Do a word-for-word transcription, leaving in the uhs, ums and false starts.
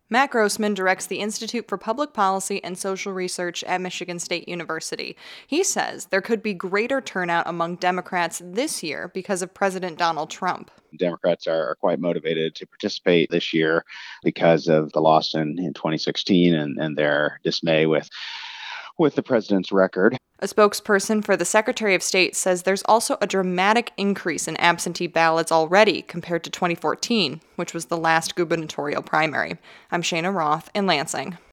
Matt Grossman directs the Institute for Public Policy and Social Research at Michigan State University. He says there could be greater turnout among Democrats this year because of President Donald Trump. Democrats are, are quite motivated to participate this year because of the loss in, in twenty sixteen and, and their dismay with with the president's record. A spokesperson for the Secretary of State says there's also a dramatic increase in absentee ballots already compared to twenty fourteen, which was the last gubernatorial primary. I'm Shayna Roth in Lansing.